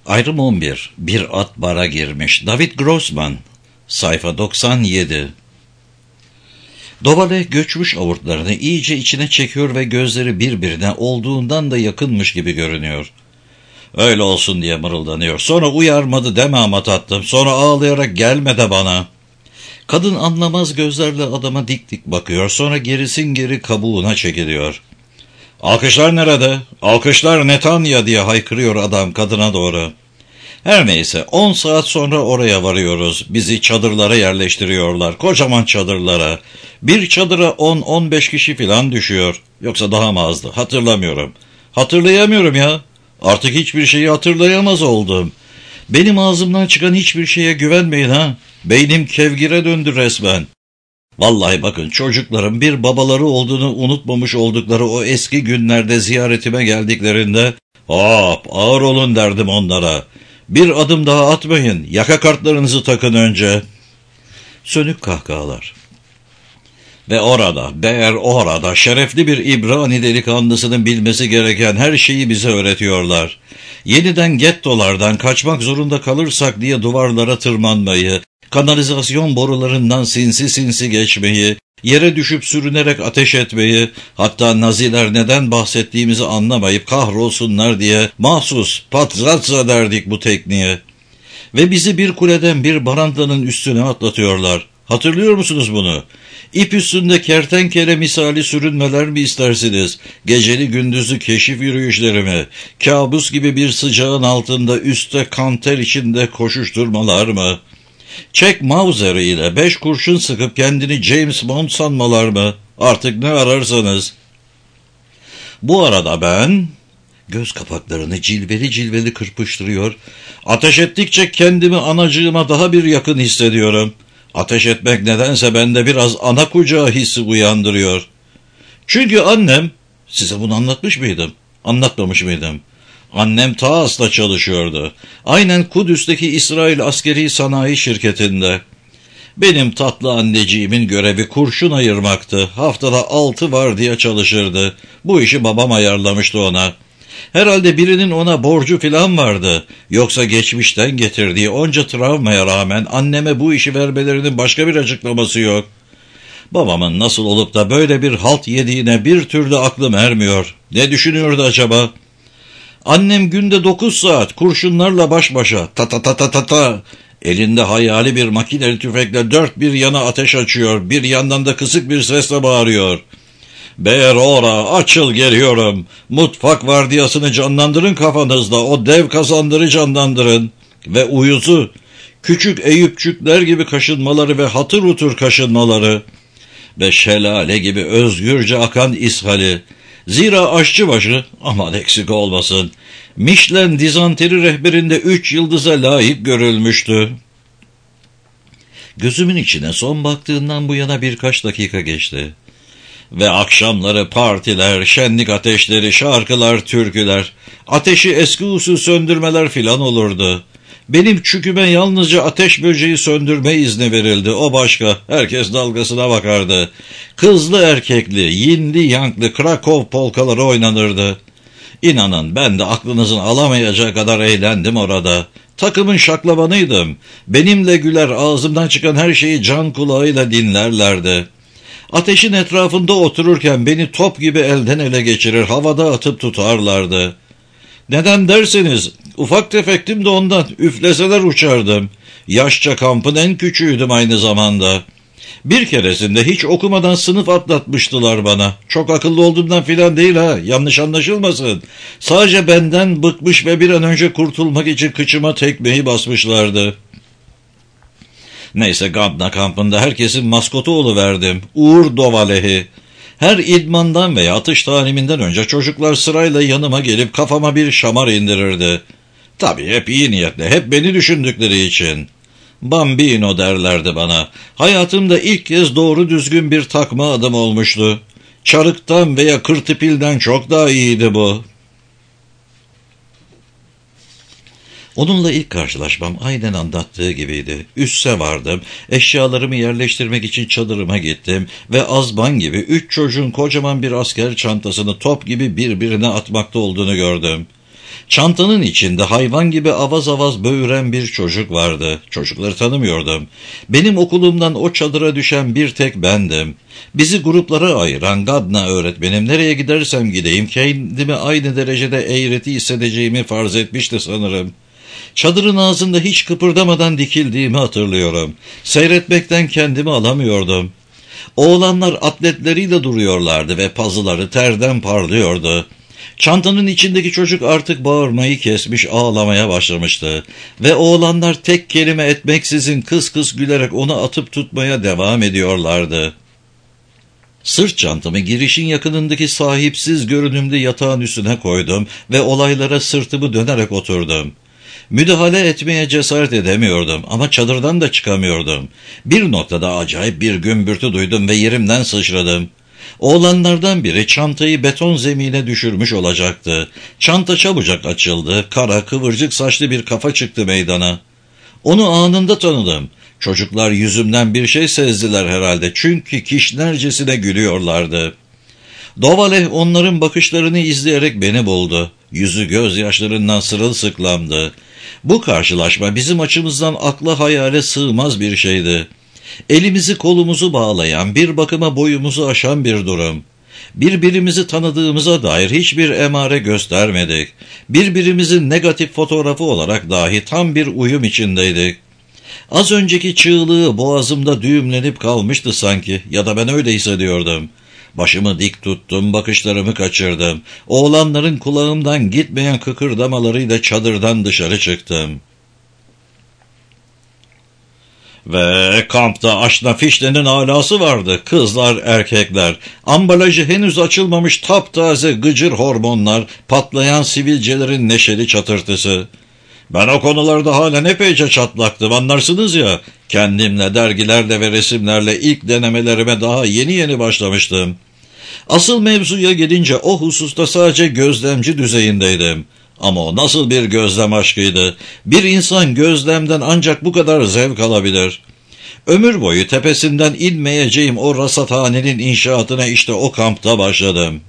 Ayrım 11. Bir at bara girmiş. David Grossman. Sayfa 97. Dovale göçmüş avurtlarını iyice içine çekiyor ve gözleri birbirine olduğundan da yakınmış gibi görünüyor. Öyle olsun diye mırıldanıyor. Sonra uyarmadı deme ama tatlım. Sonra ağlayarak gelme de bana. Kadın anlamaz gözlerle adama dik dik bakıyor. Sonra gerisin geri kabuğuna çekiliyor. Alkışlar nerede? Alkışlar Netanya diye haykırıyor adam kadına doğru. Her neyse 10 saat sonra oraya varıyoruz. Bizi çadırlara yerleştiriyorlar. Kocaman çadırlara. Bir çadıra 10-15 kişi falan düşüyor. Yoksa daha mı azdı? Hatırlamıyorum. Hatırlayamıyorum ya. Artık hiçbir şeyi hatırlayamaz oldum. Benim ağzımdan çıkan hiçbir şeye güvenmeyin ha. Beynim kevgire döndü resmen. Vallahi bakın çocuklarım bir babaları olduğunu unutmamış oldukları o eski günlerde ziyaretime geldiklerinde hop ağır olun derdim onlara. Bir adım daha atmayın, yaka kartlarınızı takın önce. Sönük kahkahalar. Ve orada şerefli bir İbrani delikanlısının bilmesi gereken her şeyi bize öğretiyorlar. Yeniden gettolardan kaçmak zorunda kalırsak diye duvarlara tırmanmayı, kanalizasyon borularından sinsi sinsi geçmeyi, yere düşüp sürünerek ateş etmeyi, hatta Naziler neden bahsettiğimizi anlamayıp kahrolsunlar diye mahsus patratza derdik bu tekniğe. Ve bizi bir kuleden bir barandanın üstüne atlatıyorlar. Hatırlıyor musunuz bunu? İp üstünde kertenkele misali sürünmeler mi istersiniz? Geceli gündüzlü keşif yürüyüşleri mi? Kabus gibi bir sıcağın altında üstte kanter içinde koşuşturmalar mı? Çek Mauser ile 5 kurşun sıkıp kendini James Bond sanmalar mı? Artık ne ararsanız. Bu arada ben göz kapaklarını cilveli cilveli kırpıştırıyor. Ateş ettikçe kendimi anacığıma daha bir yakın hissediyorum. Ateş etmek nedense bende biraz ana kucağı hissi uyandırıyor. Çünkü annem, size bunu anlatmış mıydım? Anlatmamış mıydım? Annem Taas'ta çalışıyordu. Aynen Kudüs'teki İsrail Askeri Sanayi Şirketi'nde. Benim tatlı anneciğimin görevi kurşun ayırmaktı. Haftada 6 vardiya çalışırdı. Bu işi babam ayarlamıştı ona. Herhalde birinin ona borcu filan vardı. Yoksa geçmişten getirdiği onca travmaya rağmen anneme bu işi vermelerinin başka bir açıklaması yok. Babamın nasıl olup da böyle bir halt yediğine bir türlü aklım ermiyor. Ne düşünüyordu acaba? Annem günde 9 saat kurşunlarla baş başa ta. Elinde hayali bir makineli tüfekle dört bir yana ateş açıyor. Bir yandan da kısık bir sesle bağırıyor. Beyrora açıl geliyorum. Mutfak vardiyasını canlandırın kafanızda. O dev kazandırı canlandırın. Ve uyuzu, küçük Eyüpçükler gibi kaşınmaları ve hatır hutur kaşınmaları. Ve şelale gibi özgürce akan ishali. Zira aşçıbaşı, aman eksik olmasın, Michelin dizanteri rehberinde 3 yıldıza layık görülmüştü. Gözümün içine son baktığından bu yana birkaç dakika geçti. Ve akşamları partiler, şenlik ateşleri, şarkılar, türküler, ateşi eski usul söndürmeler filan olurdu. Benim çüküme yalnızca ateş böceği söndürme izni verildi. O başka. Herkes dalgasına bakardı. Kızlı erkekli, yinli yanklı Krakow polkaları oynanırdı. İnanın ben de aklınızın alamayacağı kadar eğlendim orada. Takımın şaklabanıydım. Benimle güler, ağzımdan çıkan her şeyi can kulağıyla dinlerlerdi. Ateşin etrafında otururken beni top gibi elden ele geçirir, havada atıp tutarlardı. Neden derseniz, ufak tefektim de ondan, üfleseler uçardım. Yaşça kampın en küçüğüydüm aynı zamanda. Bir keresinde hiç okumadan sınıf atlatmıştılar bana. Çok akıllı olduğumdan filan değil ha, yanlış anlaşılmasın. Sadece benden bıkmış ve bir an önce kurtulmak için kıçıma tekmeyi basmışlardı. Neyse Gambna kampında herkesin maskotu oluverdim. Uğur Dovalehi. Her idmandan veya atış taliminden önce çocuklar sırayla yanıma gelip kafama bir şamar indirirdi. Tabii hep iyi niyetle, hep beni düşündükleri için. Bambino derlerdi bana. Hayatımda ilk kez doğru düzgün bir takma adım olmuştu. Çarıktan veya kırtıpilden çok daha iyiydi bu. Onunla ilk karşılaşmam aynen anlattığı gibiydi. Üsse vardım, eşyalarımı yerleştirmek için çadırıma gittim ve azban gibi 3 çocuğun kocaman bir asker çantasını top gibi birbirine atmakta olduğunu gördüm. Çantanın içinde hayvan gibi avaz avaz böğüren bir çocuk vardı. Çocukları tanımıyordum. Benim okulumdan o çadıra düşen bir tek bendim. Bizi gruplara ayıran Gadna öğretmenim nereye gidersem gideyim kendimi aynı derecede eğreti hissedeceğimi farz etmişti sanırım. Çadırın ağzında hiç kıpırdamadan dikildiğimi hatırlıyorum. Seyretmekten kendimi alamıyordum. Oğlanlar atletleriyle duruyorlardı ve pazıları terden parlıyordu. Çantanın içindeki çocuk artık bağırmayı kesmiş, ağlamaya başlamıştı. Ve oğlanlar tek kelime etmeksizin kıs kıs gülerek onu atıp tutmaya devam ediyorlardı. Sırt çantamı girişin yakınındaki sahipsiz görünümlü yatağın üstüne koydum ve olaylara sırtımı dönerek oturdum. Müdahale etmeye cesaret edemiyordum ama çadırdan da çıkamıyordum. Bir noktada acayip bir gümbürtü duydum ve yerimden sıçradım. Oğlanlardan biri çantayı beton zemine düşürmüş olacaktı. Çanta çabucak açıldı, kara kıvırcık saçlı bir kafa çıktı meydana. Onu anında tanıdım. Çocuklar yüzümden bir şey sezdiler herhalde çünkü kişnercesine gülüyorlardı. Dovaleh onların bakışlarını izleyerek beni buldu. Yüzü gözyaşlarından sırılsıklamdı. Bu karşılaşma bizim açımızdan akla hayale sığmaz bir şeydi. Elimizi kolumuzu bağlayan, bir bakıma boyumuzu aşan bir durum. Birbirimizi tanıdığımıza dair hiçbir emare göstermedik. Birbirimizin negatif fotoğrafı olarak dahi tam bir uyum içindeydik. Az önceki çığlığı boğazımda düğümlenip kalmıştı sanki ya da ben öyle hissediyordum. Başımı dik tuttum, bakışlarımı kaçırdım. Oğlanların kulağımdan gitmeyen kıkırdamalarıyla çadırdan dışarı çıktım. Ve kampta aşna fişlenin alası vardı. Kızlar, erkekler. Ambalajı henüz açılmamış taptaze gıcır hormonlar, patlayan sivilcelerin neşeli çatırtısı. Ben o konularda halen epeyce çatlaktım, anlarsınız ya. Kendimle, dergilerle ve resimlerle ilk denemelerime daha yeni başlamıştım. Asıl mevzuya gelince o hususta sadece gözlemci düzeyindeydim. Ama o nasıl bir gözlem aşkıydı. Bir insan gözlemden ancak bu kadar zevk alabilir. Ömür boyu tepesinden inmeyeceğim o rasathanenin inşaatına işte o kampta başladım.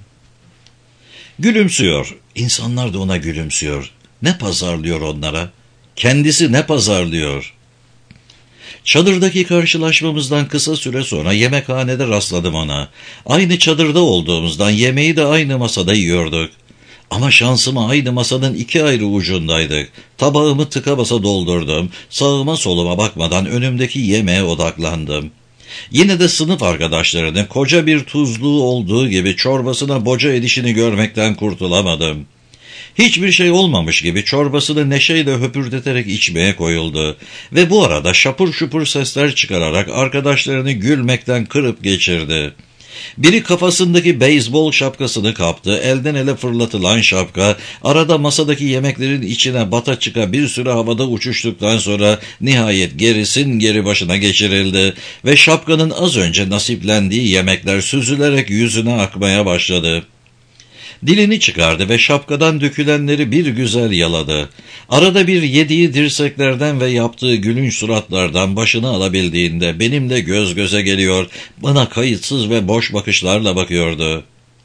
Gülümsüyor. İnsanlar da ona gülümsüyor. Ne pazarlıyor onlara? Kendisi ne pazarlıyor? Çadırdaki karşılaşmamızdan kısa süre sonra yemekhanede rastladım ona. Aynı çadırda olduğumuzdan yemeği de aynı masada yiyorduk. Ama şansıma aynı masanın iki ayrı ucundaydık. Tabağımı tıka basa doldurdum. Sağıma soluma bakmadan önümdeki yemeğe odaklandım. Yine de sınıf arkadaşlarının koca bir tuzluğu olduğu gibi çorbasına boca edişini görmekten kurtulamadım. Hiçbir şey olmamış gibi çorbasını neşeyle höpürdeterek içmeye koyuldu. Ve bu arada şapur şupur sesler çıkararak arkadaşlarını gülmekten kırıp geçirdi. Biri kafasındaki beyzbol şapkasını kaptı, elden ele fırlatılan şapka, arada masadaki yemeklerin içine bata çıka bir süre havada uçuştuktan sonra nihayet gerisin geri başına geçirildi ve şapkanın az önce nasiplendiği yemekler süzülerek yüzüne akmaya başladı. Dilini çıkardı ve şapkadan dökülenleri bir güzel yaladı. Arada bir yediği dirseklerden ve yaptığı gülünç suratlardan başını alabildiğinde benimle göz göze geliyor, bana kayıtsız ve boş bakışlarla bakıyordu.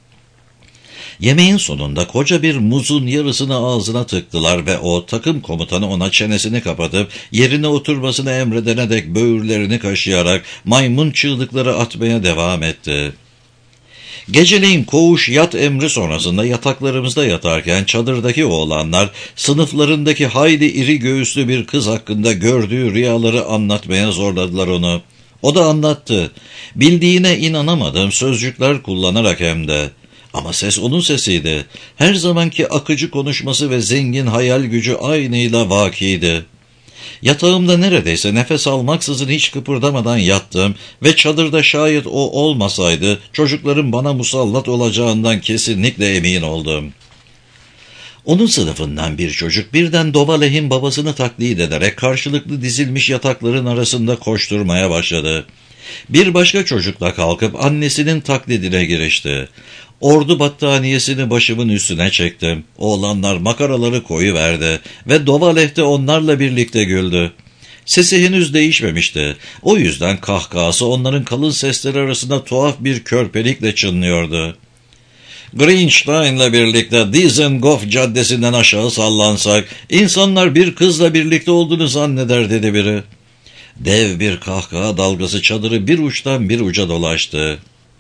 Yemeğin sonunda koca bir muzun yarısını ağzına tıktılar ve o takım komutanı ona çenesini kapatıp yerine oturmasını emredene dek böğürlerini kaşıyarak maymun çığlıkları atmaya devam etti. Geceleyin koğuş yat emri sonrasında yataklarımızda yatarken çadırdaki oğlanlar sınıflarındaki hayli iri göğüslü bir kız hakkında gördüğü rüyaları anlatmaya zorladılar onu. O da anlattı. Bildiğine inanamadım sözcükler kullanarak hem de. Ama ses onun sesiydi. Her zamanki akıcı konuşması ve zengin hayal gücü aynıyla vakiydi. Yatağımda neredeyse nefes almaksızın hiç kıpırdamadan yattım ve çadırda şayet o olmasaydı çocukların bana musallat olacağından kesinlikle emin oldum. Onun sınıfından bir çocuk birden Dovaleh'in babasını taklit ederek karşılıklı dizilmiş yatakların arasında koşturmaya başladı. Bir başka çocukla kalkıp annesinin taklidine girişti. Ordu battaniyesini başımın üstüne çektim. Oğlanlar makaraları koyuverdi ve Dovaleh de onlarla birlikte güldü. Sesi henüz değişmemişti. O yüzden kahkahası onların kalın sesleri arasında tuhaf bir körpelikle çınlıyordu. Greenstein'la birlikte Dizengoff Caddesi'nden aşağı sallansak, insanlar bir kızla birlikte olduğunu zanneder dedi biri. Dev bir kahkaha dalgası çadırı bir uçtan bir uca dolaştı.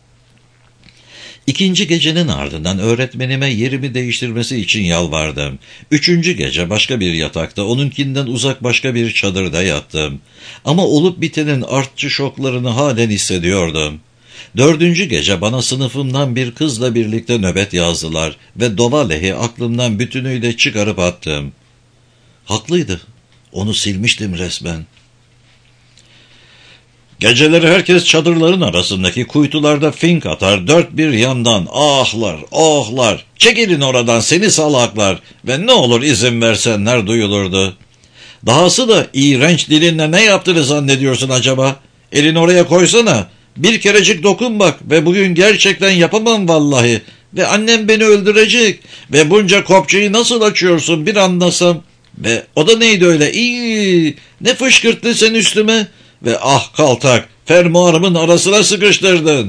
İkinci gecenin ardından öğretmenime yerimi değiştirmesi için yalvardım. Üçüncü gece başka bir yatakta, onunkinden uzak başka bir çadırda yattım. Ama olup bitenin artçı şoklarını halen hissediyordum. Dördüncü gece bana sınıfımdan bir kızla birlikte nöbet yazdılar ve Dovalehi aklımdan bütünüyle çıkarıp attım. Haklıydı, onu silmiştim resmen. Geceleri herkes çadırların arasındaki kuytularda fink atar, dört bir yandan ahlar, ohlar, çekilin oradan seni salaklar ve ne olur izin versenler duyulurdu. Dahası da iğrenç dilinle ne yaptığını zannediyorsun acaba? Elini oraya koysana, bir kerecik dokun bak ve bugün gerçekten yapamam vallahi ve annem beni öldürecek ve bunca kopçayı nasıl açıyorsun bir anlasam ve o da neydi öyle ne fışkırttı sen üstüme? Ve ah kaltak, fermuarımın arasına sıkıştırdın.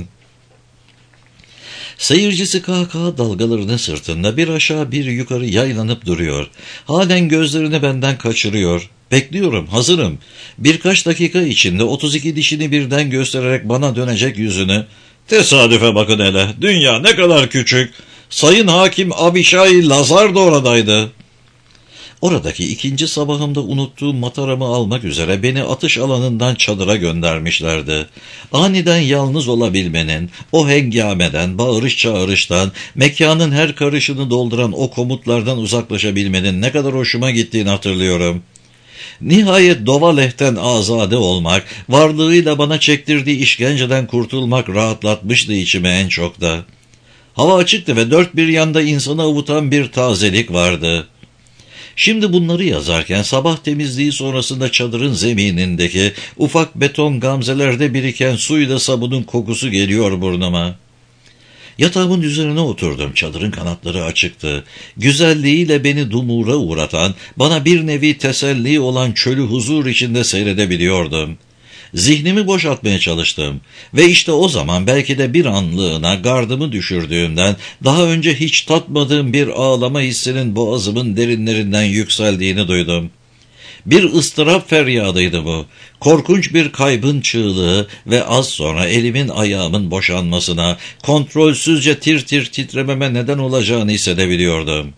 Seyircisi kahkaha dalgalarının sırtında bir aşağı bir yukarı yaylanıp duruyor. Halen gözlerini benden kaçırıyor. Bekliyorum, hazırım. Birkaç dakika içinde 32 dişini birden göstererek bana dönecek yüzünü. Tesadüfe bakın hele, dünya ne kadar küçük. Sayın Hakim Abişay Lazar da oradaydı. Oradaki ikinci sabahımda unuttuğum mataramı almak üzere beni atış alanından çadıra göndermişlerdi. Aniden yalnız olabilmenin, o hengameden, bağırış çağırıştan, mekanın her karışını dolduran o komutlardan uzaklaşabilmenin ne kadar hoşuma gittiğini hatırlıyorum. Nihayet Dovaleh'ten azade olmak, varlığıyla bana çektirdiği işkenceden kurtulmak rahatlatmıştı içime en çok da. Hava açıktı ve dört bir yanda insanı avutan bir tazelik vardı. Şimdi bunları yazarken sabah temizliği sonrasında çadırın zeminindeki ufak beton gamzelerde biriken suyla sabunun kokusu geliyor burnuma. Yatağımın üzerine oturdum, çadırın kanatları açıktı. Güzelliğiyle beni dumura uğratan, bana bir nevi teselli olan çölü huzur içinde seyredebiliyordum. Zihnimi boşaltmaya çalıştım ve işte o zaman belki de bir anlığına gardımı düşürdüğümden daha önce hiç tatmadığım bir ağlama hissinin boğazımın derinlerinden yükseldiğini duydum. Bir ıstırap feryadıydı bu. Korkunç bir kaybın çığlığı ve az sonra elimin ayağımın boşanmasına, kontrolsüzce tir tir titrememe neden olacağını hissedebiliyordum.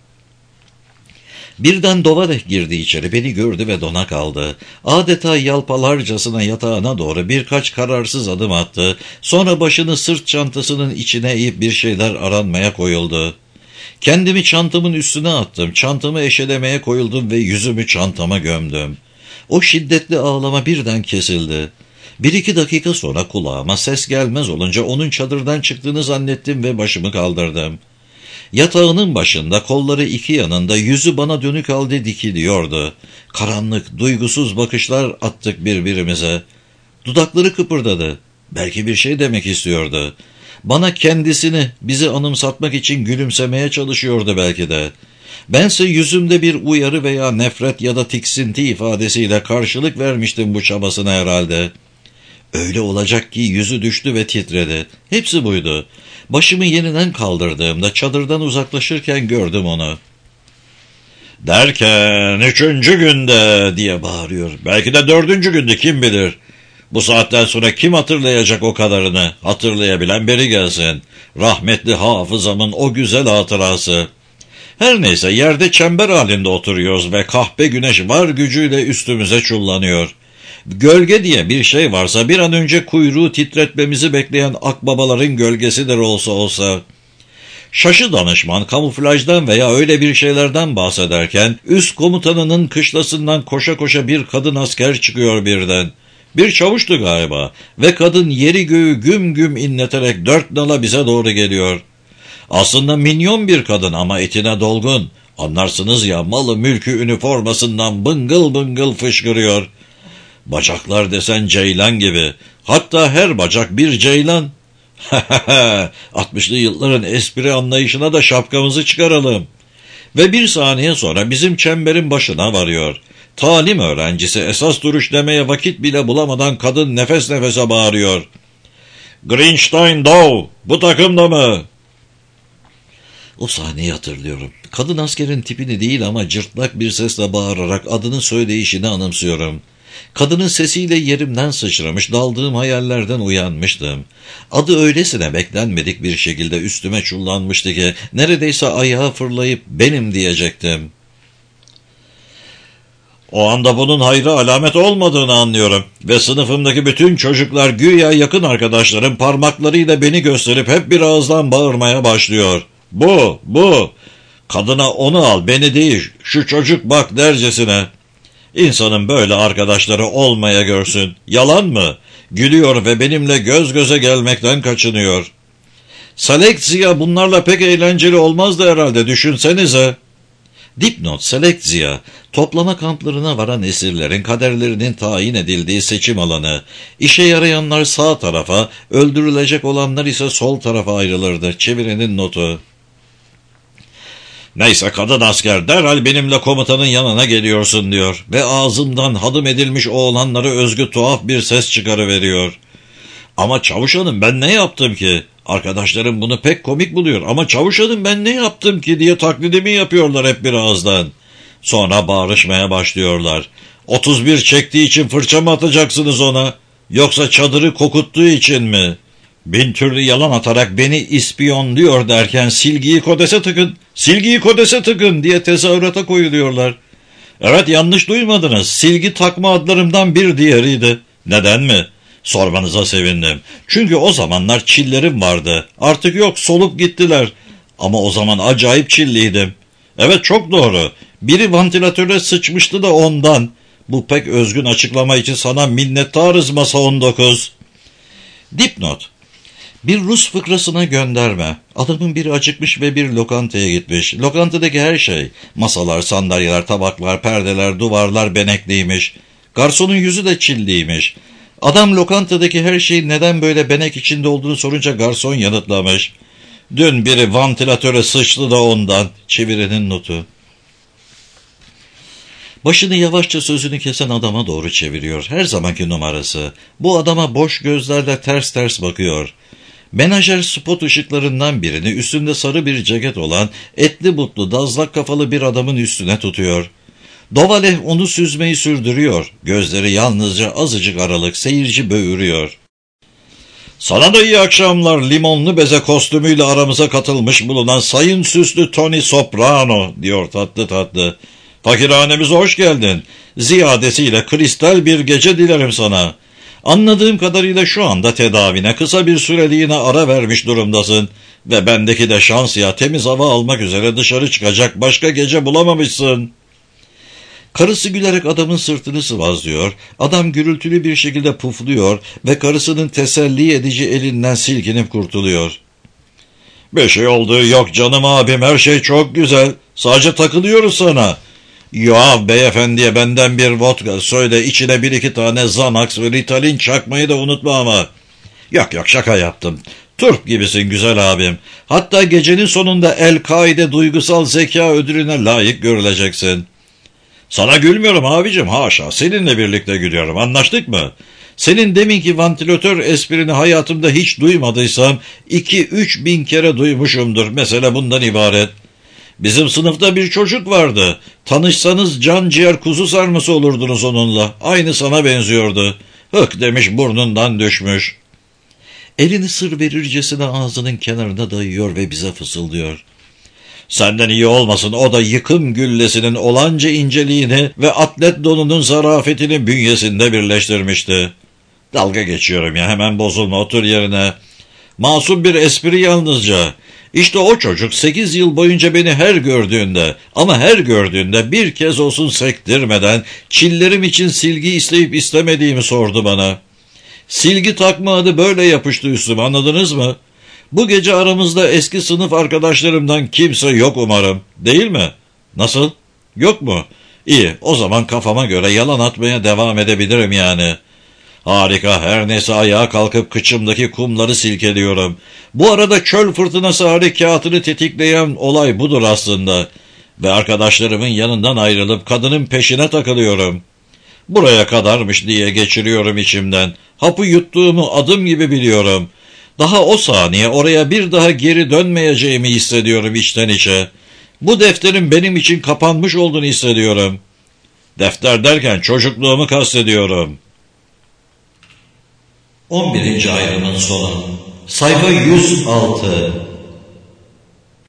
Birden Dovaleh girdi içeri, beni gördü ve dona kaldı. Adeta yalpalarcasına yatağına doğru birkaç kararsız adım attı. Sonra başını sırt çantasının içine eğip bir şeyler aranmaya koyuldu. Kendimi çantamın üstüne attım, çantamı eşelemeye koyuldum ve yüzümü çantama gömdüm. O şiddetli ağlama birden kesildi. 1-2 dakika sonra kulağıma ses gelmez olunca onun çadırdan çıktığını zannettim ve başımı kaldırdım. Yatağının başında, kolları iki yanında, yüzü bana dönük halde dikiliyordu. Karanlık, duygusuz bakışlar attık birbirimize. Dudakları kıpırdadı. Belki bir şey demek istiyordu. Bana kendisini, bizi anımsatmak için gülümsemeye çalışıyordu belki de. Bense yüzümde bir uyarı veya nefret ya da tiksinti ifadesiyle karşılık vermiştim bu çabasına herhalde. Öyle olacak ki yüzü düştü ve titredi. Hepsi buydu. Başımı yeniden kaldırdığımda çadırdan uzaklaşırken gördüm onu. Derken 3. günde diye bağırıyor. Belki de 4. günde, kim bilir. Bu saatten sonra kim hatırlayacak o kadarını? Hatırlayabilen biri gelsin. Rahmetli hafızamın o güzel hatırası. Her neyse, yerde çember halinde oturuyoruz ve kahpe güneş var gücüyle üstümüze çullanıyor. Gölge diye bir şey varsa bir an önce kuyruğu titretmemizi bekleyen akbabaların gölgesidir olsa. Şaşı danışman kamuflajdan veya öyle bir şeylerden bahsederken üst komutanının kışlasından koşa koşa bir kadın asker çıkıyor birden. Bir çavuştu galiba ve kadın yeri göğü güm güm inleterek 4 nala bize doğru geliyor. Aslında minyon bir kadın ama etine dolgun. Anlarsınız ya, malı mülkü üniformasından bıngıl bıngıl fışkırıyor. Bacaklar desen ceylan gibi. Hatta her bacak bir ceylan. 60'lı yılların espri anlayışına da şapkamızı çıkaralım. Ve bir saniye sonra bizim çemberin başına varıyor. Talim öğrencisi esas duruş demeye vakit bile bulamadan kadın nefes nefese bağırıyor. Greenstein Dow, bu takımda mı? O sahneyi hatırlıyorum. Kadın askerin tipini değil ama cırtlak bir sesle bağırarak adını söyleyişini anımsıyorum. Kadının sesiyle yerimden sıçramış, daldığım hayallerden uyanmıştım. Adı öylesine beklenmedik bir şekilde üstüme çullanmıştı ki neredeyse ayağa fırlayıp benim diyecektim. O anda bunun hayra alamet olmadığını anlıyorum ve sınıfımdaki bütün çocuklar güya yakın arkadaşlarım parmaklarıyla beni gösterip hep bir ağızdan bağırmaya başlıyor. Bu, kadına onu al, beni değil, şu çocuk bak dercesine. İnsanın böyle arkadaşları olmaya görsün. Yalan mı? Gülüyor ve benimle göz göze gelmekten kaçınıyor. Selekziya bunlarla pek eğlenceli olmazdı herhalde, düşünsenize. Dipnot: selekziya, toplama kamplarına varan esirlerin kaderlerinin tayin edildiği seçim alanı. İşe yarayanlar sağ tarafa, öldürülecek olanlar ise sol tarafa ayrılırdı. Çevirenin notu. Neyse, kadın asker derhal benimle komutanın yanına geliyorsun diyor ve ağzımdan hadım edilmiş oğlanlara özgü tuhaf bir ses çıkarıveriyor. Ama çavuş hanım, ben ne yaptım ki? Arkadaşlarım bunu pek komik buluyor ama çavuş hanım, ben ne yaptım ki diye taklidimi yapıyorlar hep bir ağızdan. Sonra bağırışmaya başlıyorlar. 31 çektiği için fırça mı atacaksınız ona? Yoksa çadırı kokuttuğu için mi? Bin türlü yalan atarak beni ispiyonluyor derken silgiyi kodese tıkın diye tezahürata koyuluyorlar. Evet, yanlış duymadınız. Silgi takma adlarımdan bir diğeriydi. Neden mi? Sormanıza sevindim. Çünkü o zamanlar çillerim vardı. Artık yok, solup gittiler. Ama o zaman acayip çilliydim. Evet, çok doğru. Biri vantilatöre sıçmıştı da ondan. Bu pek özgün açıklama için sana minnettarız masa 19. Dipnot: bir Rus fıkrasına gönderme. Adamın biri acıkmış ve bir lokantaya gitmiş. Lokantadaki her şey, masalar, sandalyeler, tabaklar, perdeler, duvarlar benekliymiş. Garsonun yüzü de çilliymiş. Adam lokantadaki her şeyin neden böyle benek içinde olduğunu sorunca garson yanıtlamış. Dün biri vantilatöre sıçtı da ondan. Çevirenin notu. Başını yavaşça sözünü kesen adama doğru çeviriyor. Her zamanki numarası. Bu adama boş gözlerle ters ters bakıyor. Menajer spot ışıklarından birini üstünde sarı bir ceket olan etli butlu dazlak kafalı bir adamın üstüne tutuyor. Dovaleh onu süzmeyi sürdürüyor. Gözleri yalnızca azıcık aralık, seyirci böğürüyor. Sana da iyi akşamlar, limonlu beze kostümüyle aramıza katılmış bulunan Sayın Süslü Tony Soprano diyor tatlı tatlı. Fakirhanemize hoş geldin. Ziyadesiyle kristal bir gece dilerim sana. Anladığım kadarıyla şu anda tedavine kısa bir süreliğine ara vermiş durumdasın. Ve bendeki de şans ya, temiz hava almak üzere dışarı çıkacak başka gece bulamamışsın. Karısı gülerek adamın sırtını sıvazlıyor, adam gürültülü bir şekilde pufluyor ve karısının teselli edici elinden silkinip kurtuluyor. Bir şey olduğu yok canım abim, her şey çok güzel, sadece takılıyoruz sana. Ya beyefendiye benden bir vodka söyle, içine 1-2 tane Xanax ve Ritalin çakmayı da unutma ama. Yok şaka yaptım. Turp gibisin güzel abim. Hatta gecenin sonunda El-Kaide duygusal zeka ödülüne layık görüleceksin. Sana gülmüyorum abicim, haşa, seninle birlikte gülüyorum, anlaştık mı? Senin deminki vantilatör esprini hayatımda hiç duymadıysam 2-3 bin kere duymuşumdur. Mesele bundan ibaret. Bizim sınıfta bir çocuk vardı. Tanışsanız can ciğer kuzu sarması olurdunuz onunla. Aynı sana benziyordu. Hık demiş, burnundan düşmüş. Elini sır verircesine ağzının kenarına dayıyor ve bize fısıldıyor. Senden iyi olmasın, o da yıkım güllesinin olanca inceliğini ve atlet donunun zarafetini bünyesinde birleştirmişti. Dalga geçiyorum ya, hemen bozulma, otur yerine. Masum bir espri yalnızca. İşte o çocuk 8 yıl boyunca beni her gördüğünde bir kez olsun sektirmeden çillerim için silgi isteyip istemediğimi sordu bana. Silgi takma adı böyle yapıştı üstüme, anladınız mı? Bu gece aramızda eski sınıf arkadaşlarımdan kimse yok umarım, değil mi? Nasıl? Yok mu? İyi, o zaman kafama göre yalan atmaya devam edebilirim yani. Harika, her neyse ayağa kalkıp kıçımdaki kumları silkeliyorum. Bu arada çöl fırtınası harekatını tetikleyen olay budur aslında. Ve arkadaşlarımın yanından ayrılıp kadının peşine takılıyorum. Buraya kadarmış diye geçiriyorum içimden. Hapı yuttuğumu adım gibi biliyorum. Daha o saniye oraya bir daha geri dönmeyeceğimi hissediyorum içten içe. Bu defterin benim için kapanmış olduğunu hissediyorum. Defter derken çocukluğumu kastediyorum. 11. ayrımın sonu. Sayfa 106.